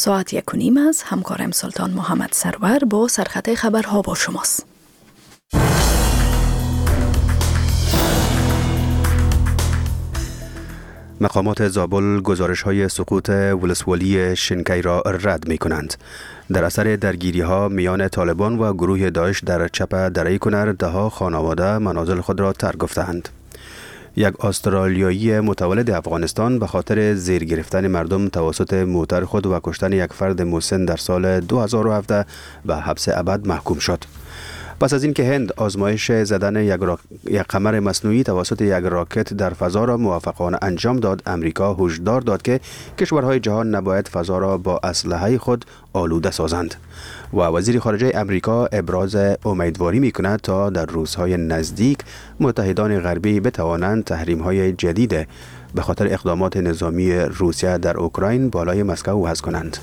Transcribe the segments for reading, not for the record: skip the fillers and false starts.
ساعت 1:30 از همکارم سلطان محمد سرور با سرخط خبرها با شماست. مقامات زابل گزارش‌های سقوط ولسوالی شنکی را رد می‌کنند. در اثر درگیری‌ها میان طالبان و گروه داعش در چپ دره کنر ده‌ها خانواده منازل خود را ترک گفتند. یک استرالیایی متولد افغانستان به خاطر زیر گرفتن مردم توسط موتر خود و کشتن یک فرد مسن در سال 2017 به حبس ابد محکوم شد. پس از اینکه هند آزمایش زدن یک قمر مصنوعی توسط یک راکت در فضا را موفقانه انجام داد، امریکا هشدار داد که کشورهای جهان نباید فضا را با اسلحه خود آلوده سازند و وزیر خارجه امریکا ابراز امیدواری می‌کند تا در روزهای نزدیک متحدان غربی بتوانند تحریم‌های جدید به خاطر اقدامات نظامی روسیه در اوکراین بالای مسکو وضع کنند.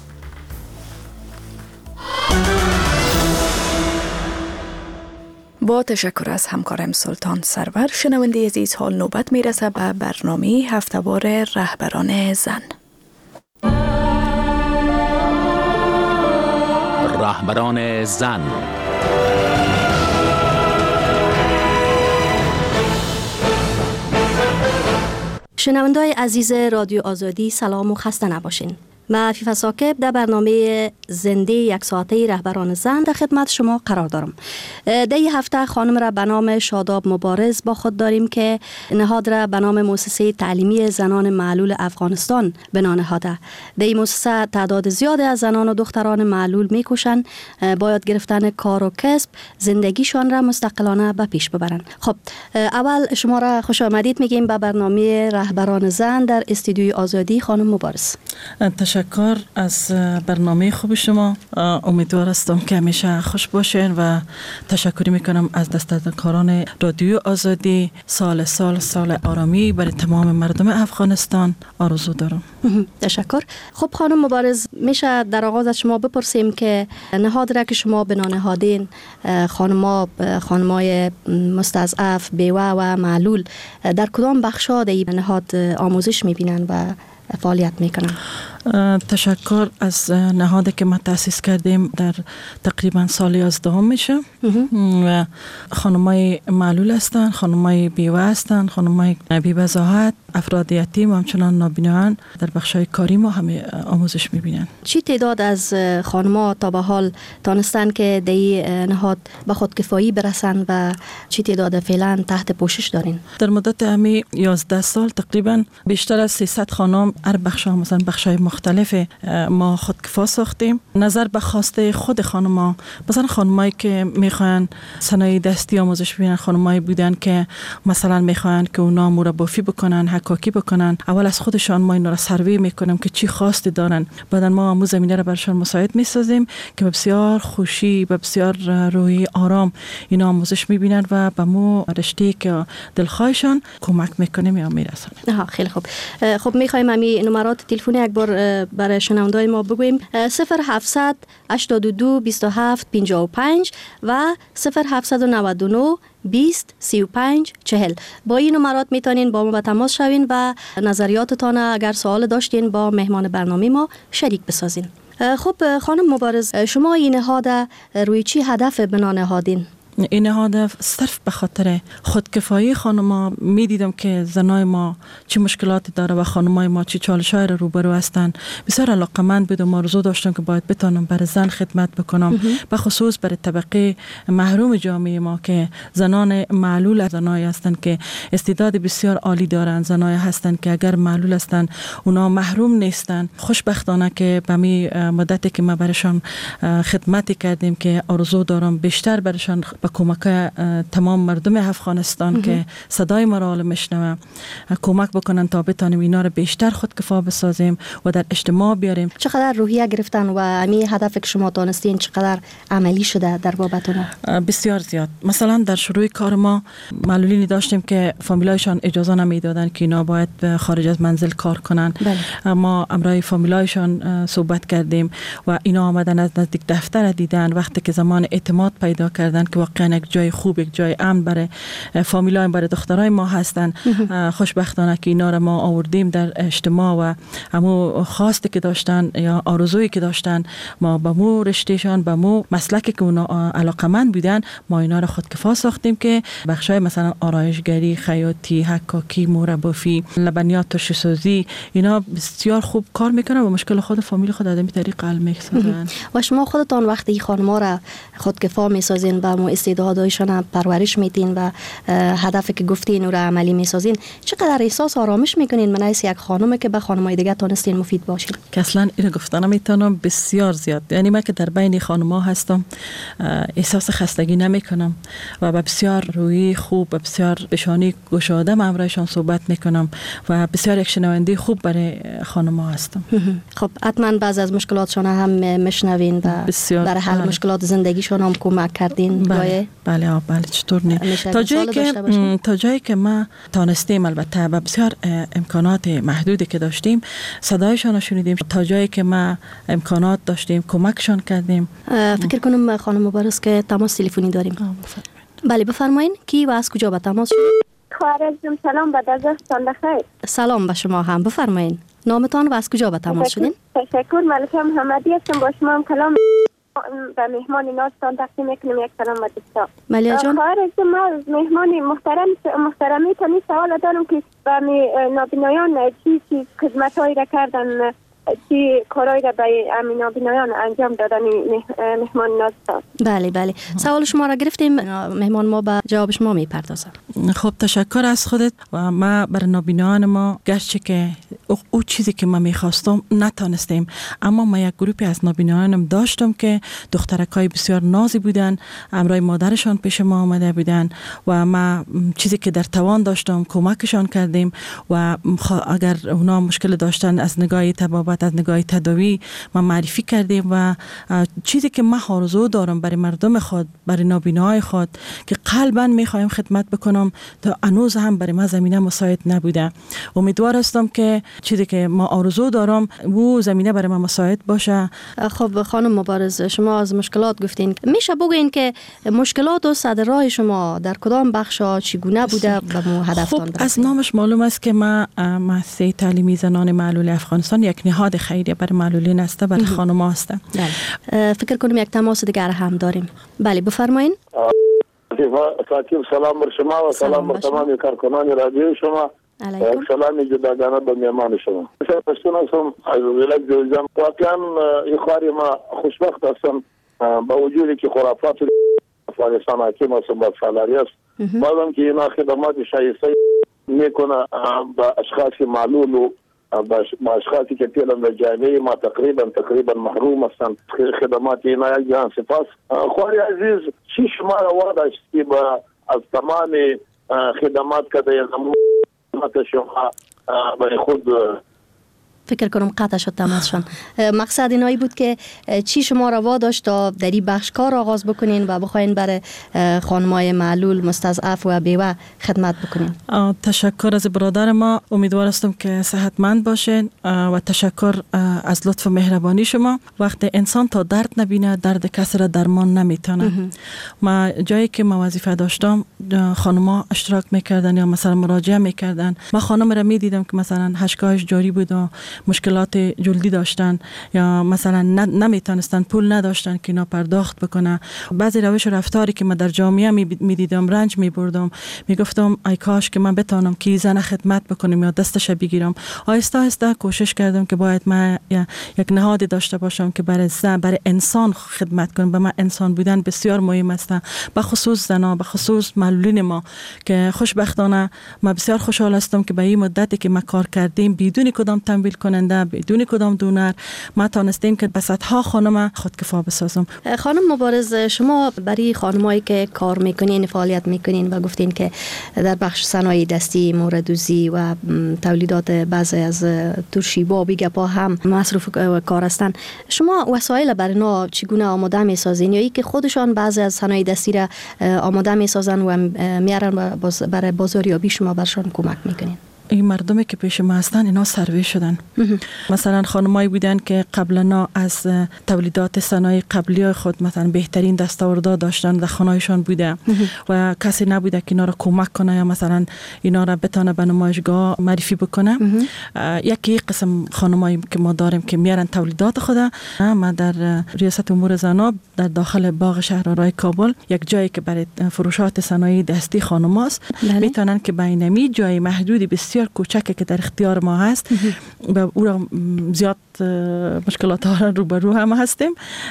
با تشکر از همکارم سلطان سرور. شنونده عزیز، حال نوبت میرسه به برنامه هفته‌وار رهبران زن. رهبران زن. شنونده‌های عزیز رادیو آزادی، سلام و خسته نباشین. من عفیفه ساکب در برنامه زنده یک ساعته رهبران زن در خدمت شما قرار دارم. در این هفته خانم را به نام شاداب مبارز با خود داریم که نهاد را به نام مؤسسه تعلیمی زنان معلول افغانستان بنا نهاده. در این مؤسسه تعداد زیادی از زنان و دختران معلول میکوشند با یاد گرفتن کار و کسب زندگیشان را مستقلانه به پیش ببرند. خب اول شما را خوش آمدید میگیم به برنامه رهبران زن در استودیوی آزادی. خانم مبارز، تشکر از برنامه خوب شما. امیدوار هستم که همیشه خوش باشین و تشکر میکنم از دستکاران رادیو آزادی. سال آرامی برای تمام مردم افغانستان آرزو دارم. تشکر. خب خانم مبارز، میشه در آغاز از شما بپرسیم که نهاد را که شما بنا نهادین، خانمای مستضعف، بیوه و معلول در کدام بخشا در این نهاد آموزش میبینن و فعالیت میکنن؟ تشکر از نهادی که ما تأسیس کردیم در تقریبا سال 11 میشه و خانمای معلول هستن، خانمای بیوه هستن، خانمای بی‌وضاحت، افراد یتیم و همچنان نابینایان در بخشای کاری ما همه آموزش میبینن. چی تعداد از خانم‌ها تا به حال تانستن که در این نهاد به خودکفایی برسن و چی تعداد فعلا تحت پوشش دارین؟ در مدت همی 11 سال تقریبا بیشتر از 300 خانم هر بخشا، مثلا بخشای مختلف ما خودکفا ساختیم. نظر به خواسته خود خانم‌ها، مثلا خانمایی که میخوان صنایع دستی آموزش ببینن، خانمایی بودن که مثلا میخوان که اونا مربافی بکنن، حکاکی بکنن. اول از خودشان ما اینا را سروی میکنیم که چی خواسته دارن، بعد ما همون زمینه را برشان مساعد میسازیم که بسیار خوشی، بسیار روحی آرام اینا آموزش میبینن و به مو رشته که دلخواهشان کمک میکنیم یا میرسونیم. خیلی خوب. خب میخوایم همین نمرات تلفنی یک بار برای شنونده‌های ما بگوییم. 0700 82 27 55 و 0799 20 35 40. با این نمرات میتونین با ما به تماس شوین و نظریاتتان اگر سوال داشتین با مهمان برنامه ما شریک بسازین. خب خانم مبارز، شما این نهاد روی چی هدف بنا نهادین؟ این نهاد صرف به خاطر خودکفایی خانم‌ها میدیدم که زنای ما چه مشکلاتی داره و خانمای ما چه چالش‌های رو روبرو هستن. بسیار علاقه‌مند بودم، آرزو داشتم که باید بتونم برای زن خدمت بکنم، به خصوص برای طبقه محروم جامعه ما که زنان معلول زنای هستند که استعداد بسیار عالی دارن، زنای هستند که اگر معلول هستند اونا محروم نیستن. خوشبختانه که به می مدتی که ما برایشان خدمتی کردیم که آرزو دارم بیشتر برایشان با کمک تمام مردم افغانستان که صدای ما را میشنوه کمک بکنن تا بتانیم اینا رو بیشتر خودکفا بسازیم و در اجتماع بیاریم. چقدر روحیه گرفتن و همین هدف که شما دانستین چقدر عملی شده در بابتون؟ بسیار زیاد. مثلا در شروع کار ما معلولینی داشتیم که فامیلایشان اجازه نمیدادن که اینا باید خارج از منزل کار کنن. ما امرای فامیلایشان صحبت کردیم و اینا آمدن از نزدیک دفتر دیدن. وقتی که زمان اعتماد پیدا کردن که واقعا یک جای خوب، یک جای امن برای فامیلای برای دخترای ما هستن. خوشبختانه که اینا را ما آوردیم در اجتماع و همو خواسته که داشتن یا آرزویی که داشتن، ما به مو رشتهشان، به مو مسلکی که اونا علاقمند بودن، ما اینا را خودکفا ساختیم که بخشای مثلا آرایشگری، خیاطی، حکاکی، مربافی، لبنیات، ترشی‌سازی، اینا بسیار خوب کار میکنن و مشکل خود فامیل خود آدمی طریق حل میسازن. و شما خودتان وقتی خانم‌ها را خودکفا میسازین و مو استعدادهایشان پرورش میدین و هدفی که گفتین رو عملی میسازین، چقدر احساس آرامش میکنین من از یک خانم که به خانم‌های دیگه تونستین مفید باشین؟ که اصلا اینو گفتن نمیتونم، بسیار زیاد. یعنی من که در بین خانم‌ها هستم احساس خستگی نمیکنم و بسیار روی خوب و بسیار بشانی گشاده همراهشان صحبت میکنم و بسیار یک شنونده خوب برای خانم‌ها هستم. خب حتما بعض از مشکلاتشان هم میشنوین و برای حل مشکلات زندگیشان هم کمک کردین. بله چطور نه. تا جایی که ما تانستیم، البته با بسیار امکانات محدودی که داشتیم، صدایشان رو شنیدیم. تا جایی که ما امکانات داشتیم کمکشان کردیم. فکر کنم خانم مبارز که تماس تلفنی داریم. بله بفرمایین. کی و از کجا به تماس شدید؟ خوارزم. سلام، بعد از ظهرتان بخیر. سلام به شما هم. بفرمایین نامتان و از کجا به تماس شدین؟ تشکر. ملکه محمدی هستم. با شما هم کلام و مهمان نازتان تقدیم میکنم. یک سلام و دوستا. ملیا جان. خوارزم، ما از مهمان محترمی تانی سوال دارم که به نابینایان چی خدمت‌هایی را کردن، چی کارایی را به نابینایان انجام دادن مهمان نازتان؟ بله سوال شما را گرفتیم، مهمان ما به جواب شما میپردازه. خب تشکر از خودت. و ما برای نابینایان ما گرچه که او چیزی که ما میخواستم نتانستیم، اما ما یک گروپی از نابینایانم داشتم که دخترکای بسیار نازی بودن، همراه مادرشان پیش ما آمده بودن و ما چیزی که در توان داشتم کمکشان کردیم و اگر اونا مشکل داشتن از نگاه طبابت، از نگاه تداوی ما معرفی کردیم و چیزی که ما آرزو دارم برای مردم خود، برای نابینای خود که قلباً میخوایم خدمت بکنم، تا هنوز هم برای ما زمینه مساعد نبوده. امیدوار هستم که چیزی که ما آرزو دارم و زمینه برای ما مساعد باشه. خب خانم مبارز، شما از مشکلات گفتین، میشه بگین که مشکلات و صدر راه شما در کدام بخشا چگونه بوده به مو هدفتان برسید؟ خب از نامش معلوم است که ما مؤسسه تعلیمی زنان معلول افغانستان یک نهاد خیریه برای معلولین است، برای خانم‌ها است. فکر کنم یک تماس دیگر هم داریم. بله بفرمایید. سلام بر شما و سلام بر تمام کارکنان رادیو شما. سلام جداگانه به میهمان شما. پشتون هستم از ولایت جوزجان. واقعا این خواری ما خوشبخت هستم با وجودی که خرافات افغانستان حاکم است با سالاری است. بازم که اینا خدمات شایسته میکنه با اشخاص معلول و با اشخاصی که پیلن در جامعه ما تقریبا محروم هستند خدمات اینا. یک جهان سپاس. خواری عزیز، چی شما را وعده که با از تمام خدمات که در شما برای خود فکر کنم قطع شد تماسشان. مقصد اینایی بود که چی شما را واداشت تا در این بخش کار آغاز بکنین و بخواین برای خانمای معلول مستضعف و بیوه خدمت بکنین. تشکر از برادر ما. امیدوار هستم که صحتمند باشین و تشکر از لطف و مهربانی شما. وقتی انسان تا درد نبینه درد کسی را درمان نمیتونه. ما جایی که ما وظیفه داشتم خانم‌ها اشتراک میکردن یا مثلا مراجعه میکردن، ما خانم را میدیدم که مثلا هشگاهش جاری بود و مشکلات جلدی داشتن یا مثلا نمیتونستن، پول نداشتن که اینا پرداخت بکنه. بعضی روش و رفتاری که من در جامعه میدیدم رنج میبردم، میگفتم ای کاش که من بتونم که زن خدمت بکنم یا دستش بگیرم. آهسته آهسته کوشش کردم که باید من یک نهادی داشته باشم که برای انسان خدمت کنم. به من انسان بودن بسیار مهم است، به خصوص زنا، به خصوص معلولین ما که خوشبختانه ما بسیار خوشحال هستم که به این مدتی که ما کار کردیم بدون کدام تمویل کننده، بدون کدام دونر، ما تونستیم که به صدها خانم خودکفا بسازم. خانم مبارز، شما برای خانمایی که کار میکنین، فعالیت میکنین و گفتین که در بخش صنایع دستی، موردوزی و تولیدات بعضی از ترشیبا بیگه پا هم مصروف کار هستن، شما وسایل برای اینا چگونه آماده میسازین یا ای که خودشان بعضی از صنایع دستی را آماده میسازن و میارن برای بازاریابی شما برشان کمک میکنین؟ این مردمی که پیش ما هستن اینا سروی شدن. مثلا خانمایی بودن که قبلا از تولیدات صنایع قبلی خود مثلا بهترین دستاوردها داشتن، در خانه‌شان بوده و کسی نبوده که اینا را کمک کنه یا مثلا اینا را بتونه به نمایشگاه معرفی بکنه. یکی قسم خانمایی که ما داریم که میارن تولیدات خود. ما در ریاست امور زنان در داخل باغ شهرآرای کابل یک جایی که برای فروشات صنایع دستی خانم‌هاست، میتونن که بینمی جای محدودی بسیار کوچکی که در اختیار ما هست و او را زیاد مشکلات ها روبرو هم هستیم.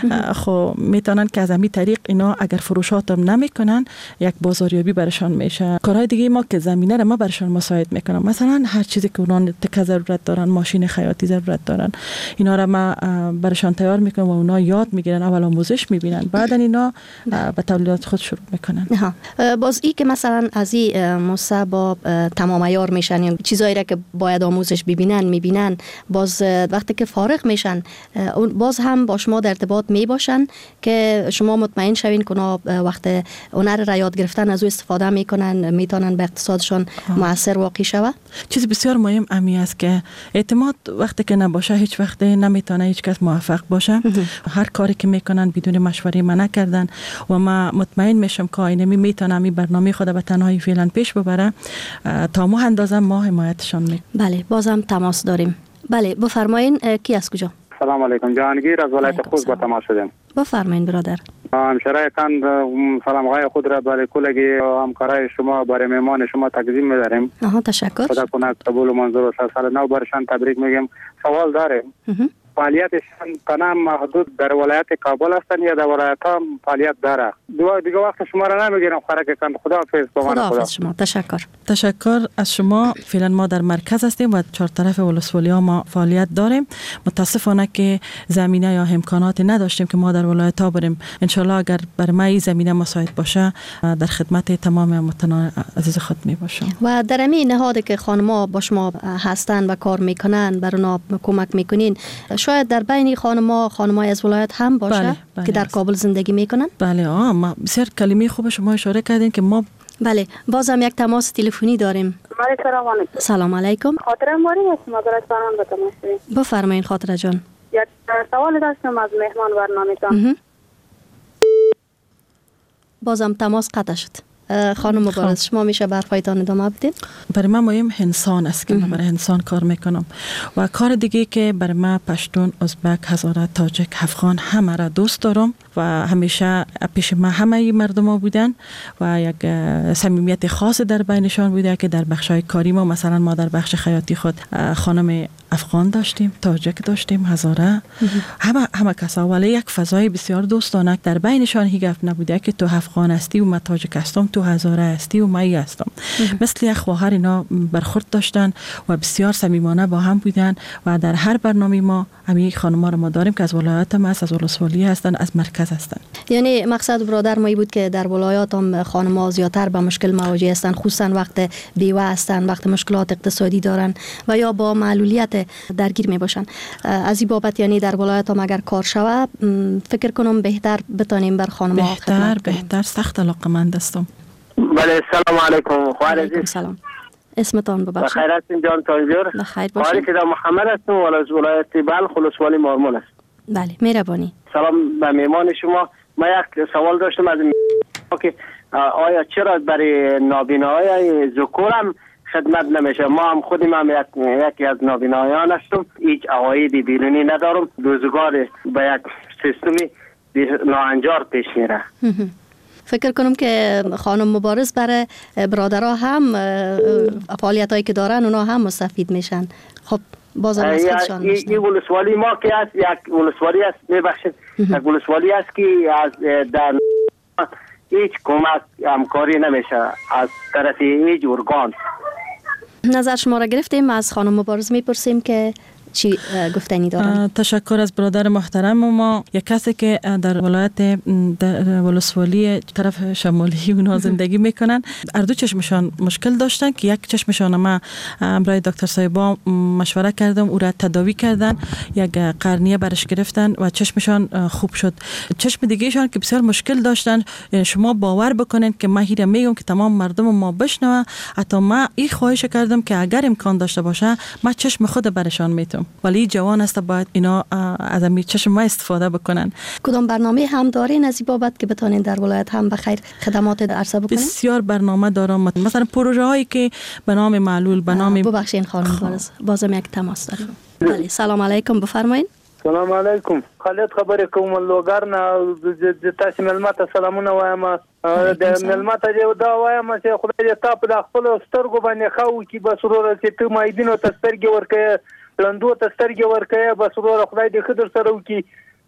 خب میتونن که از همین طریق اینا اگر فروشات هم نمیکنن یک بازاریابی برشان میشه. کارهای دیگه ما که زمینه را ما برشان مساعد میکنم، مثلا هر چیزی که اونا تک ضرورت دارن، ماشین خیاطی ضرورت دارن، اینا را ما برشان تیار میکنم و اونا یاد میگیرن، اول آموزش میبینن، بعد اینا به تولیدات خود شروع میکنن. باز ای که مثلا از این مصابا تمام عیار میشن یا چیزایی را که باید آموزش ببینن میبینن، باز وقتی که فارغ میشن باز هم با شما در ارتباط میباشن که شما مطمئن شوین که وقت هنر را یاد گرفتن از او استفاده میکنن، میتونن به اقتصادشان مؤثر واقع شود. چیز بسیار مهم امی است که اعتماد وقتی که نباشه هیچ وقت نمیتونه هیچ کس موفق باشه. هر کاری که میکنن بدون مشوره من نکردن و ما مطمئن میشم که اینمی میتونه می برنامه خود به تنهایی فعلا پیش ببره. تا ما اندازه ما حمایتشان میکنیم. بله، بازم تماس داریم. بله بفرمایین. کی از کجا؟ سلام علیکم، جهانگیر از ولایت خوست با تماس شدیم. بفرمایین برادر. همشرای کند سلامهای خود را برای کلگی همکارای شما برای مهمان شما تقدیم می‌داریم. تشکر. خدا کنه قبول و منظور و سال نو برشان تبریک میگم. سوال داریم. فعالیتشان تنها محدود در ولایت کابل هستند یا در ولایت هم فعالیت داره؟ دیگه وقت شما را نمیگیرم خرک کند. خداحافظ. خداحافظ شما. تشکر از شما. فعلا ما در مرکز هستیم و چهار طرف ولسوالی ها ما فعالیت داریم. متاسفانه که زمینه یا امکاناتی نداشتیم که ما در ولایت ها بریم. انشالله اگر بر ما این زمینه مساعد باشه در خدمت تمام هموطنان عزیز خود می باشم. و در همین نهادی که خانم‌ها با شما هستند و کار میکنن بر اونا کمک میکنین، شاید در بین خانم‌های از ولایت هم باشه که در کابل زندگی میکنن؟ بله. ما بسیار کلمه خوب شما اشاره کردین که ما بله. بازم یک تماس تلفنی داریم. سلام علیکم. خاطره ماری هستم از رستوران به تماس. بفرمایین خاطره جان. یک سوال داشتم از مهمان برنامه‌تان. بازم تماس قطع شد. خانم مبارز، شما میشه برفایتان ادامه بدین؟ برای من مهم انسان است که من برای انسان کار میکنم و کار دیگه که برای من پشتون، ازبک، هزاره، تاجک، افغان همه را دوست دارم و همیشه پیش من همه مردم ها بودن و یک صمیمیت خاص در بینشان بوده که در بخشای کاری ما، مثلا ما در بخش خیاطی خود خانم افغان داشتیم، تاجک داشتیم، هزاره، همه کسا، ولی یک فضای بسیار دوستانه در بینشان هیچ گپ نبوده که تو افغان هستی و من تاجک هستم، تو هزاره هستی و من هستم. مثل یک خواهر اینا برخورد داشتن و بسیار صمیمانه با هم بودن و در هر برنامه ما همین خانم‌ها رو ما داریم که از ولایت هم از ولسوالی هستن، از مرکز هستن. یعنی مقصد برادر ما بود که در ولایات هم خانم‌ها زیادتر با مشکل مواجه هستن، خصوصا وقت بیوه هستن، وقت مشکلات اقتصادی دارن و یا با معلولیت درگیر می باشن. از این بابت یعنی در ولایت هم اگر کار شود فکر کنم بهتر بتونیم بر خانم‌ها بهتر سخت علاقه‌مند هستم. بله سلام علیکم. خواهر عزیز. سلام. اسمتان ببخشید. بخیر هستین جان تانجور؟ بخیر باشید. خواهر محمد هستم و از ولایت بلخ ولسوالی مارمول است. بله مهربانی. سلام به مهمان شما. ما یک سوال داشتم از که آیا چرا برای نابیناهای ذکور هم خدمت نمیشه؟ ما هم خودم هم یکی از نابینایان هستم، هیچ عقایدی بیرونی ندارم، روزگار به یک سیستمی ناهنجار پیش میره. فکر کنم که خانم مبارز برای برادرها هم فعالیتایی که دارن اونا هم مستفید میشن. خب بازم از خودشان این ولسوالی ما که هست یک ولسوالی است، میبخشید یک ولسوالی است که از در هیچ کمک همکاری نمیشه از طرف هیچ ارگان. نظر شما را گرفتیم. از خانم مبارز میپرسیم که چی گفتنی دارن؟ تشکر از برادر محترم ما. یک کسی که در ولایت در ولسوالی طرف شمالی اونا زندگی میکنن، اردو چشمشان مشکل داشتن که یک چشمشان ما برای دکتر صاحبا مشوره کردم، او را تداوی کردن، یک قرنیه برش گرفتن و چشمشان خوب شد. چشم دیگهشان که بسیار مشکل داشتن، شما باور بکنین که من هیره میگم که تمام مردم ما بشنوه، حتی ما این خواهش کردم که اگر امکان داشته باشه ما چشم خود برشان میتونم، ولی جوان است باید اینا از این چشم ما استفاده بکنن. کدام برنامه هم دارین از این بابت که بتونین در ولایت هم بخیر خدمات عرضه بکنین؟ بسیار برنامه دارم، مثلا پروژه هایی که به نام معلول، به نام ببخشید خانم بازم یک تماس داریم. بله سلام علیکم، بفرمایید. سلام علیکم. خالد خبرې کوم لوګر نه د تاسو ملمت سلامونه وایم. د ملمت یو دا وایم چې خدای دې تا په خپل سترګو باندې خو کی بسرور چې ته مایدینو تسترګي ورکه لندو تسترګي ورکه بسرور خدای دې خدر سره وکي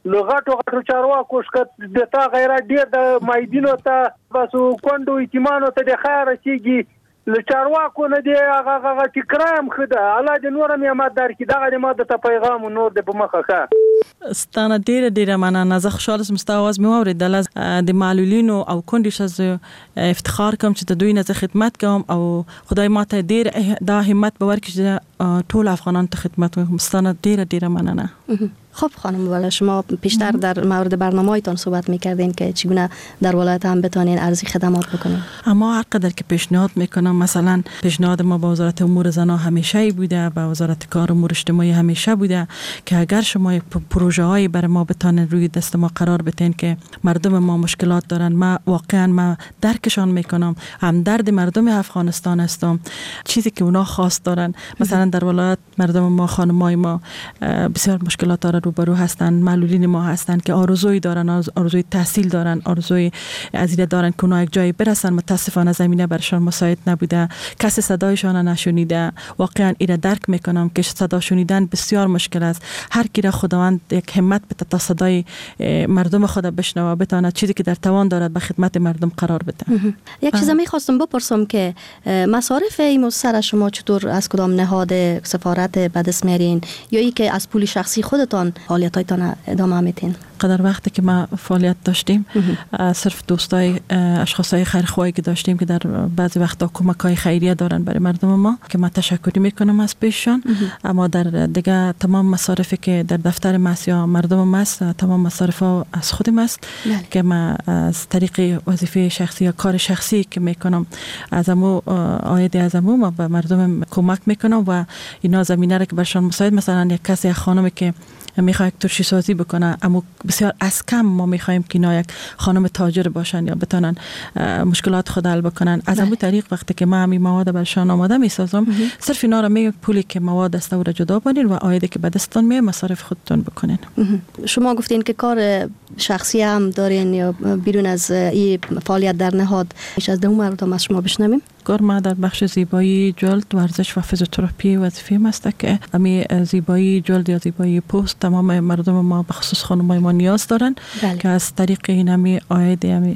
لغټو چارواکو شکت د تا غیرت ډیر د مایدینو ته بس کوندو ایتمانو ته د خیر چیږي لچارواکو نه دی هغه تکرام خده الله دې نور نعمت درکړي دغه ماده ته پیغام نور د په مخه ښه ستانه ډیره مننه. زه خوشاله سم ستاسو आवाज مې واورېدل. د معلولینو او کونډیش از افتخار کوم چې د دوی نه خدمت کوم او خدای ماته ډیر دا همت باور کړي چې ټول افغانان ته خدمت کوم. ستانه ډیره مننه. خب خانم، ولی شما پیشتر در مورد برنامه‌تان صحبت می‌کردین که چگونه در ولایت هم بتونین ارزی خدمات بکنین. اما هر قدر که پیشنهاد میکنم، مثلا پیشنهاد ما با وزارت امور زنان همیشه بوده، با وزارت کار امور اجتماعی همیشه بوده که اگر شما پروژه هایی برای ما بتونین روی دست ما قرار بدین که مردم ما مشکلات دارن، ما واقعا درکشان میکنم، هم درد مردم افغانستان هستم، چیزی که اونا خواست دارن. مثلا در ولایت مردم ما، خانمای ما بسیار مشکلات دارن، روبرو هستن، معلولین ما هستن که آرزوی دارن، آرزوی تحصیل دارن، آرزوی ازیده دارن که اونا یک جایی برسن. متاسفانه زمینه برشان مساعد نبوده، کسی صدایشان نشنیده. واقعا اینا درک میکنم که صدا شنیدن بسیار مشکل است. هر کی را خداوند یک همت بده تا صدای مردم خود بشنوه، بتونه چیزی که در توان دارد به خدمت مردم قرار بده. یک چیز میخواستم بپرسم که مصارف این سر شما چطور از کدام نهاد سفارت به دست میارین یا ای که از پول شخصی خودتان فعالیتایتان ادامه میتین؟ قدر وقتی که ما فعالیت داشتیم صرف دوستای اشخاصای خیرخواهی که داشتیم که در بعضی وقتا کمک‌های خیریه دارن برای مردم ما که من تشکری میکنم از پیششان. اما در دیگه تمام مصارفی که در دفتر ماست یا مردم ماست، تمام مصارف از خودم است که من از طریق وظیفه شخصی یا کار شخصی که میکنم از امو عاید از امو ما به مردم کمک میکنم و اینا زمینه را که برشان مساعد. مثلا یک کسی، یک خانمی که میخواد ترشی سازی بکنه، اما بسیار از کم ما میخوایم که اینا یک خانم تاجر باشن یا بتونن مشکلات خود حل بکنن. از همون طریق وقتی که ما همین مواد برشان آماده میسازم، صرف اینا را میگم پولی که مواد است او را جدا کنین و عایدی که به دستتون میاد مصارف خودتون بکنین. شما گفتین که کار شخصی هم دارین یا بیرون از این فعالیت در نهاد، میشه از دو مردم از شما بشنویم؟ کار ما در بخش زیبایی جلد، ورزش و فیزیوتراپی وظیفه است که همین زیبایی جلد یا زیبایی پوست تمام مردم ما به خصوص خانمای ما نیاز دارن که از طریق این همین عاید همین.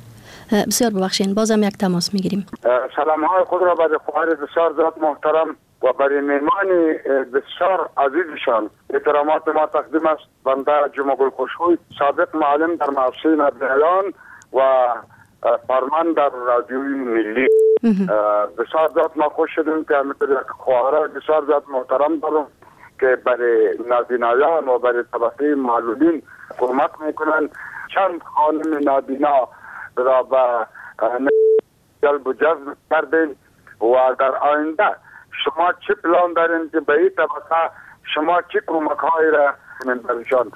بسیار ببخشید، بازم یک تماس میگیریم. سلام های خود را برای خواهر بسیار ذات محترم و برای مهمان بسیار عزیزشان احترامات ما تقدیم است. بنده جمعه گل خوشخوی، سابق معلم در مؤسسه نبیان و فرمان در رادیوی ملی. بسیار ذات ما خوش شدیم که همینطور یک خواهر بسیار ذات محترم دارم که برای نابینایان و برای طبقه معلولین کمک میکنن. چند خانم نابینا را به جلب و جذب کردین و در آینده شما چه پلان دارین که به این طبقه شما چه کمک هایی را برشان؟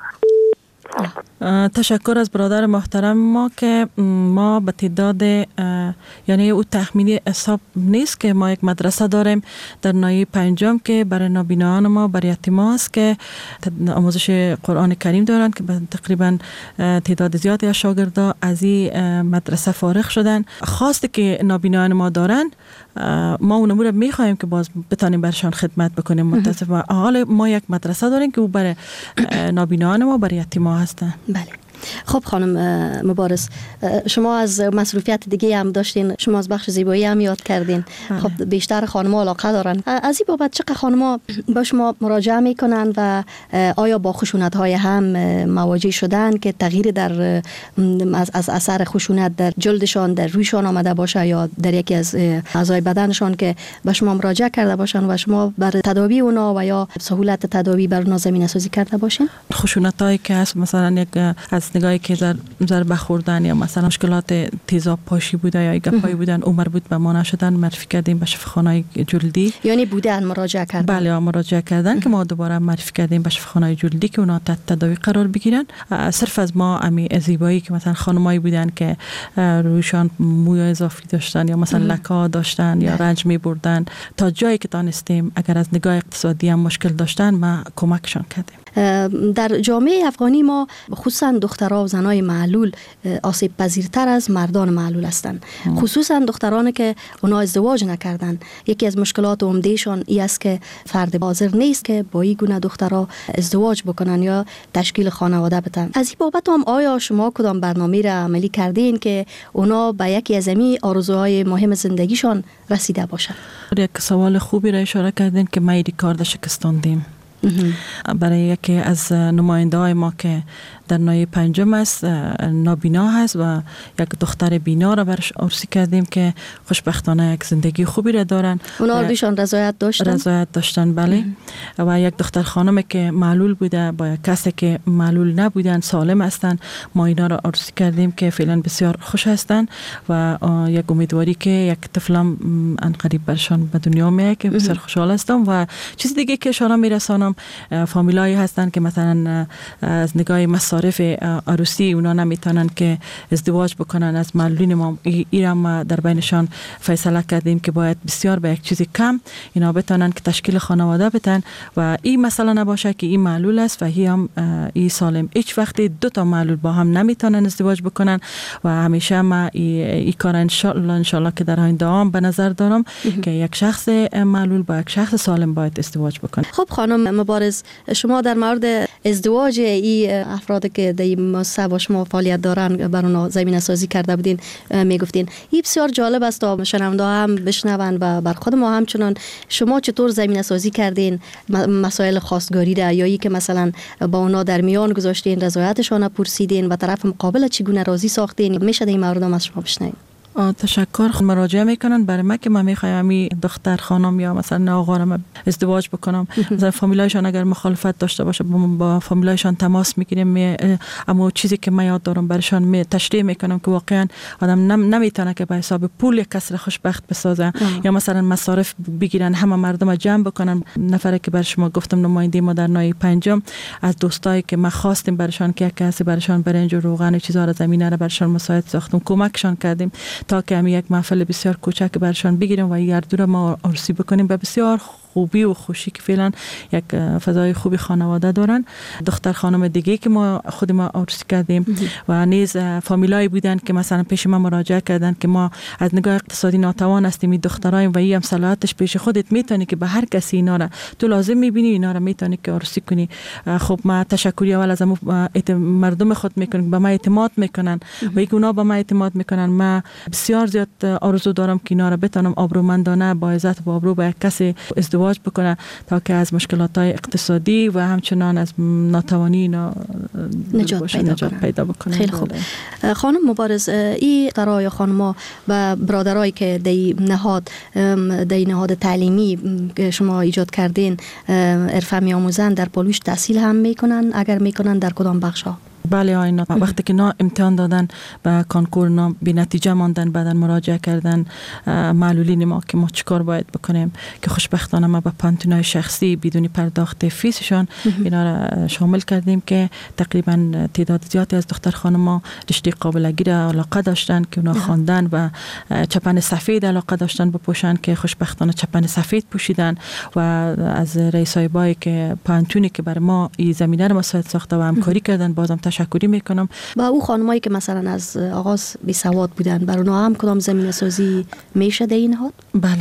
تشکر از برادر محترم ما که ما به تعداد یعنی او تخمینی حساب نیست که ما یک مدرسه داریم در ناحیه پنجم که برای نابینایان ما، برای یتیمان است که آموزش قرآن کریم دارن که تقریبا تعداد زیادی از شاگردا از این مدرسه فارغ شدن. خواسته که نابینایان ما دارن ما اون امور میخوایم که باز بتانیم برشان خدمت بکنیم. متاسفانه حال ما یک مدرسه داریم که او برای نابینایان ما، برای یتیمان هستن. بله. خب خانم مبارز، شما از مصروفیت دیگه هم داشتین، شما از بخش زیبایی هم یاد کردین. خب بیشتر خانم‌ها علاقه دارن. از این بابت چقدر خانم‌ها با شما مراجعه میکنن و آیا با خشونت‌های هم مواجه شدن که تغییر در از اثر خشونت در جلدشان، در رویشان آمده باشه یا در یکی از اعضای بدنشان که به شما مراجعه کرده باشن و شما بر تداوی اونا و یا سهولت تداوی بر اونا زمینه سازی کرده باشین؟ خشونتایی که هست، مثلا یک از نگاهی که ضربه خوردن یا مثلا مشکلات تیزاب پاشی بوده یا گپایی بودن او مربوط به ما نشدن، معرفی کردیم به شفاخانه جلدی. یعنی بودن مراجعه کردن؟ بله مراجعه کردن که ما دوباره معرفی کردیم به شفاخانه جلدی که اونا تحت تداوی قرار بگیرن. صرف از ما امی زیبایی که مثلا خانمایی بودن که رویشان موی اضافی داشتن یا مثلا لکه داشتن یا رنج می بردن، تا جایی که دانستیم اگر از نگاه اقتصادی هم مشکل داشتن ما کمکشان کردیم. در جامعه افغانی ما خصوصا دخترها و زنای معلول آسیب پذیرتر از مردان معلول هستند، خصوصا دخترانی که اونا ازدواج نکردن. یکی از مشکلات عمدهشان این است که فرد حاضر نیست که با این گونه دخترها ازدواج بکنن یا تشکیل خانواده بدن. از این بابت هم آیا شما کدام برنامه را عملی کردین که اونا به یکی از این آرزوهای مهم زندگیشان رسیده باشن؟ یک سوال خوبی را اشاره کردین که ما این کار شکستاندیم. برای یکی از نماینده های ما که در نایه 5 است نابینا هست و یک دختر بینا را برش عروسی کردیم که خوشبختانه یک زندگی خوبی را دارن. اونا دوشان رضایت داشتن؟ رضایت داشتن، بله. و یک دختر خانم که معلول بوده با یک کسی که معلول نبودن، سالم هستن، ما اینا را عروسی کردیم که فعلا بسیار خوش هستن و یک امیدواری که یک طفلم انقریب برشان به دنیا میاد که بسیار خوشحال هستم. و چیز دیگه که اشاره میرسانم، فامیلایی هستن که مثلا از نگاه مصارف عروسی اونا نمیتونن که ازدواج بکنن از معلولین ما. ایرام در بینشان فیصله کردیم که باید بسیار به یک چیزی کم اینا بتونن که تشکیل خانواده بدن و این مسئله نباشه که این معلول است و این سالم. هیچ وقت 2 معلول با هم نمیتونن ازدواج بکنن و همیشه ما این کار انشالله که در آینده هم به نظر دارم که یک شخص معلول با یک شخص سالم باید ازدواج بکنه. خب خانم مبارز، شما در مورد ازدواج این افراد که در این مؤسسه با شما فعالیت دارن بر اونها زمینه سازی کرده بودین میگفتین، این بسیار جالب است تا شنونده هم بشنون و بر خود ما همچنان شما چطور زمینه سازی کردین مسائل خواستگاری را، یا ای که مثلا با اونا در میان گذاشتین، رضایتشان پرسیدین و طرف مقابل چگونه راضی ساختین؟ میشه این مورد از شما بشنویم؟ تشکر. مراجعه میکنن برای من که من میخوایم این دختر خانم یا مثلا آقا را ازدواج بکنم. مثلا فامیلایشان اگر مخالفت داشته باشه با فامیلایشان تماس میگیریم، اما چیزی که من یاد دارم برشان تشریح میکنم که واقعا آدم نمیتونه که به حساب پول یک کس را خوشبخت بسازه یا مثلا مصارف بگیرن همه مردم جمع بکنن. نفره که بر شما گفتم نماینده ما در نایه 5 از دوستایی که ما خواستیم برشان که کسی برشان برنج و روغن و چیزا را زمینه را برشان مساعد ساختم، کمکشان کردیم تا که هم یک محفل بسیار کوچک برشان بگیریم و یک دو را ما عروسی بکنیم به بسیار خوبی و خوشی که فعلا یک فضای خوبی خانواده دارن. دختر خانم دیگه که ما خود ما عروسی کردیم و نیز فامیلایی بودن که مثلا پیش ما مراجعه کردن که ما از نگاه اقتصادی ناتوان هستیم، این دخترایم و این هم صلاحیتش پیش خودت میتونی که به هر کسی اینا را تو لازم میبینی اینا را میتونی که عروسی کنی. خب ما تشکری اول از مردم خود میکنیم، به ما اعتماد میکنن و اینکه اونا به ما اعتماد میکنن. ما بسیار زیاد آرزو دارم که اینا را بتونم آبرومندانه با عزت و آبرو با یک کسی ازدواج بکنه تا که از مشکلات های اقتصادی و همچنان از ناتوانی اینا نجات پیدا بکنه. خیلی خوب. خانم مبارز، این دخترها یا خانم‌ها و برادرایی که در نهاد تعلیمی که شما ایجاد کردین حرفه می‌آموزن، در پالوش تحصیل هم میکنن؟ اگر میکنن در کدام بخش‌ها؟ بله آینا، وقتی که نا امتحان دادن به کانکور نا بی نتیجه ماندن، بعدن مراجعه کردن معلولین ما که ما چیکار باید بکنیم که خوشبختانه ما به پانتونای شخصی بدون پرداخت فیسشان اینا را شامل کردیم که تقریبا تعداد زیادی از دختر خانم‌ها رشته قابلگی را علاقه داشتن که اونا خواندن و چپن سفید علاقه داشتن بپوشن که خوشبختانه چپن سفید پوشیدن و از رئیسای بای که پانتونی که بر ما این زمینه را مساعد ساخته و همکاری کردن بازم تشکری میکنم. با او خانمایی که مثلا از آغاز بی سواد بودن، بر اونها هم کدام زمینه سازی میشه در این نهاد؟ بله،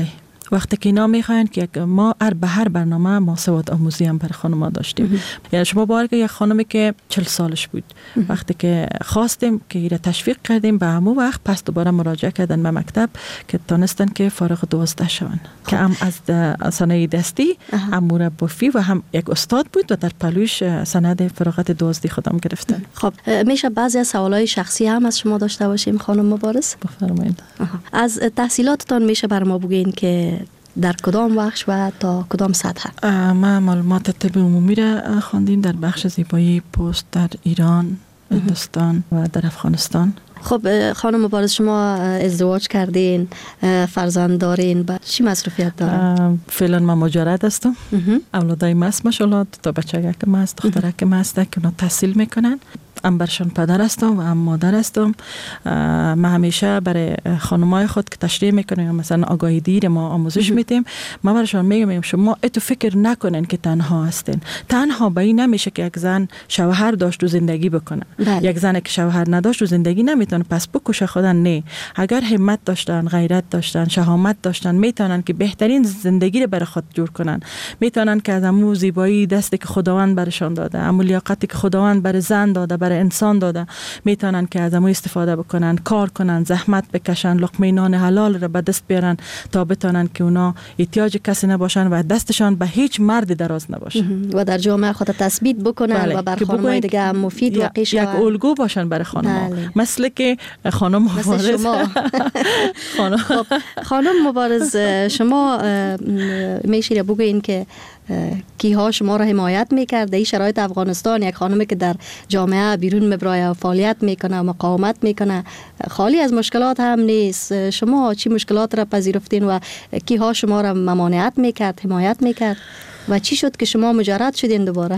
وقتی که اینا میخواین که ما به هر برنامه ما سواد آموزی هم برای خانم‌ها داشتیم. یعنی شما باور که یک خانمی که 40 سالش بود وقتی که خواستیم که ایره تشویق کردیم به همون وقت پس دوباره مراجعه کردن به مکتب که تونستن که فارغ 12 شون که هم از صنایع دستی هم مربی و هم یک استاد بود و در پلوش سند فراغت 12 خودم گرفتن. خب میشه بعضی از سوالای شخصی هم از شما داشته باشیم خانم مبارز؟ بفرمایید. از تحصیلاتتان میشه بر ما بگین که در کدام بخش و تا کدام سطح؟ ما معلومات طب عمومی را خواندیم در بخش زیبایی پوست در ایران، هندوستان و در افغانستان. خب خانم مبارز شما ازدواج کردین، فرزند دارین، با چی مصروفیت دارین؟ فعلا من مجرد هستم. اولادای ما است ماشاءالله، تا بچه که ما است، دخترک ما است که اونا تحصیل میکنن. هم برشان پدر هستم و هم مادر هستم. ما همیشه برای خانمای خود که تشریح میکنیم مثلا آگاهی دیر ما آموزش میدیم، ما برشان میگم شما اتو فکر نکنین که تنها هستین. تنها به این نمیشه که یک زن شوهر داشت و زندگی بکنه. یک زن که شوهر نداشت و زندگی نمیتونه پس بکشه خودن. نه، اگر همت داشتن، غیرت داشتن، شهامت داشتن، میتونن که بهترین زندگی رو برای خود جور کنن. میتونن که از امو زیبایی دستی که خداوند برشان داده، امو لیاقتی که خداوند برای زن داده، برای انسان داده، میتونن که از امو استفاده بکنن، کار کنن، زحمت بکشن، لقمه نان حلال رو به دست بیارن تا بتونن که اونا احتیاج کسی نباشن و دستشان به هیچ مرد دراز نباشه و در جامعه خود تثبیت بکنن و بر خانم‌های دیگه مفید و قیش یک الگو باشن برای خانم‌ها. مثل که خانم مبارز خانم مبارز شما میشه بگوین که کیها شما را حمایت میکرد در این شرایط افغانستان؟ یک خانمی که در جامعه بیرون میبرای و فعالیت میکنه و مقاومت میکنه، خالی از مشکلات هم نیست. شما چی مشکلات را پذیرفتین و کیها شما را ممانعت میکرد، حمایت میکرد و چی شد که شما مجرد شدین دوباره؟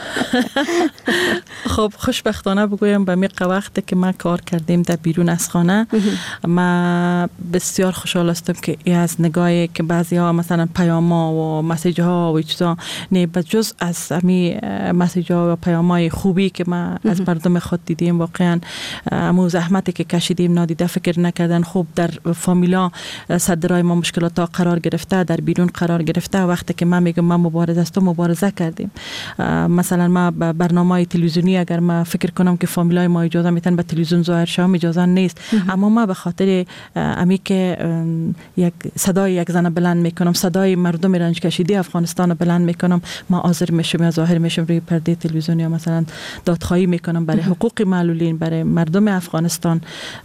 خب خوشبختانه بگویم به میقه وقتی که ما کار کردیم در بیرون از خانه، ما بسیار خوشحال هستم که ای از نگاهی که بعضی ها مثلا پیاما و مسیج ها و چیزا نه، بجز از امی مسیج ها و پیام های خوبی که ما از مردم خود دیدیم، واقعا امو زحمتی که کشیدیم نادیده فکر نکردن. خوب در فامیلا صدرای ما مشکلات ها قرار گرفته، در بیرون قرار گرفته. وقتی که من میگم ما مبارزه است و مبارزه کردیم، مثلا ما برنامه تلویزیونی اگر ما فکر کنم که فامیلای ما اجازه میتن به تلویزیون ظاهر شوم، اجازه نیست. اما ما به خاطر امی که یک صدای یک زن بلند میکنم، صدای مردم رنج کشیده افغانستان بلند میکنم، ما حاضر میشم یا ظاهر میشم روی پرده تلویزیون یا مثلا دادخواهی میکنم برای حقوق معلولین، برای مردم افغانستان.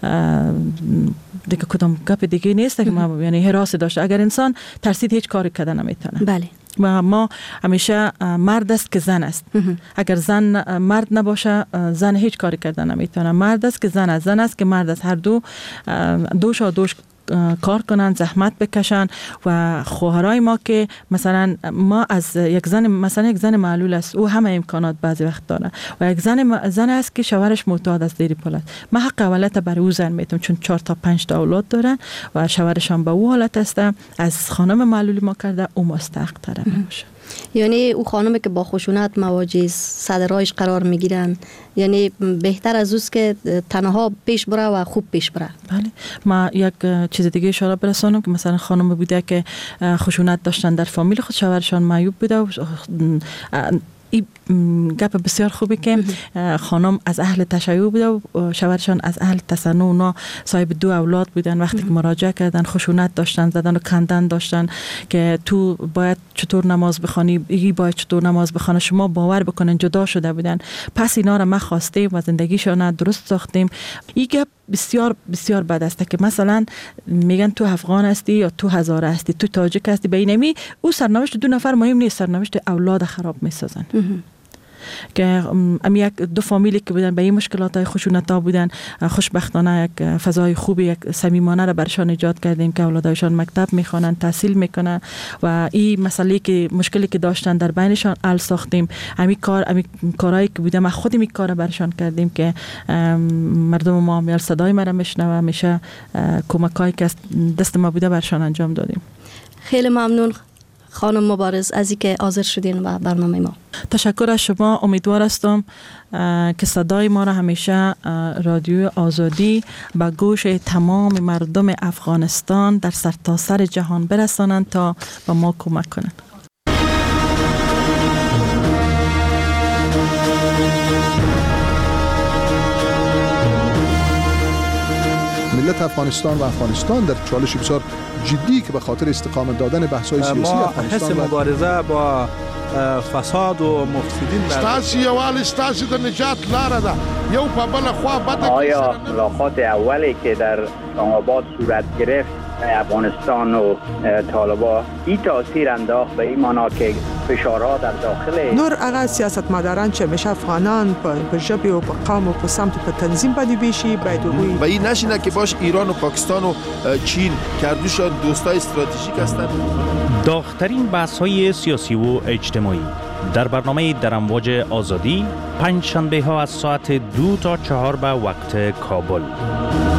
دیگه کدام گپ دیگه نیست که ما یعنی حراس داشته. اگر انسان ترسید هیچ کاری کردن نمیتونه. بله. و ما همیشه مرد است که زن است. اگر زن مرد نباشه، زن هیچ کاری کردن نمیتونه. مرد است که زن است، زن است که مرد است. هر دو دوش کار کنن، زحمت بکشن. و خواهرای ما که مثلا ما از یک زن، مثلا یک زن معلول است، او همه امکانات بعضی وقت داره و یک زن است که شوهرش معتاد است زیر پل است، ما حق اولت برای او زن میتونم، چون 4 تا 5 تا اولاد دارن و شوهرش هم به او حالت است. از خانم معلولی ما کرده او مستحق تره باشه. یعنی او خانمی که با خشونت مواجه صدرایش قرار میگیرن، یعنی بهتر از اوست که تنها پیش بره و خوب پیش بره. بله. ما یک چیز دیگه اشاره برسانم که مثلا خانم بوده که خشونت داشتن در فامیل خود، شوهرشان معیوب بوده و این گپ بسیار خوبی که خانم از اهل تشیع بوده و شوهرشان از اهل تصنع. اونا صاحب 2 اولاد بودن. وقتی که مراجعه کردن خشونت داشتن، زدن و کندن داشتن که تو باید چطور نماز بخوانی، ای باید چطور نماز بخونه. شما باور بکنن جدا شده بودن. پس اینا را ما خواستیم و زندگیشان درست ساختیم. این گپ بسیار بسیار بد است که مثلا میگن تو افغان هستی یا تو هزاره هستی، تو تاجیک هستی، به اینمی او سرنوشت 2 نفر مهم نیست، سرنوشت اولاد خراب میسازن. که یک 2 فامیلی که بودن به این مشکلات های خشونت ها بودن، خوشبختانه یک فضای خوبی، یک صمیمانه را برشان ایجاد کردیم که اولادایشان مکتب میخوانن، تحصیل میکنن و این مسئله که مشکلی که داشتن در بینشان حل ساختیم. همین کارهایی که بودم خودم این کار برشان کردیم که مردم ما میل صدای ما را میشنوه، میشه کمکایی که دست ما بوده برشان انجام دادیم. خیلی ممنون خانم مبارز از اینکه حاضر شدین و برنامه ما. تشکر از شما. امیدوار هستم که صدای ما را همیشه رادیو آزادی به گوش تمام مردم افغانستان در سرتاسر جهان برسانند تا به ما کمک کنند. ملت افغانستان و افغانستان در چالش بسیار جدی که به خاطر استقامت دادن بحث‌های سیاسی افغانستان حس مبارزه با فساد و مفسدین ستاسي یوال ستاسي د نجات لاره ده یو په بل خوا بده. آیا ملاقات اولی که در اسلام آباد صورت گرفت افغانستان و طالبان این تاثیر انداخت به این معنا که فشارها در داخل نور هغه سیاستمداران چې همیشه افغانان په ژبې او په قوم او په سمت په تنظیم باندې بیشي باید وګوري و این نشینه که باش ایران و پاکستان و چین کردوشان دوستای استراتژیک هستند. داغ‌ترین بحث‌های سیاسی و اجتماعی در برنامه در امواج آزادی پنج شنبه ها از ساعت 2 تا 4 به وقت کابل.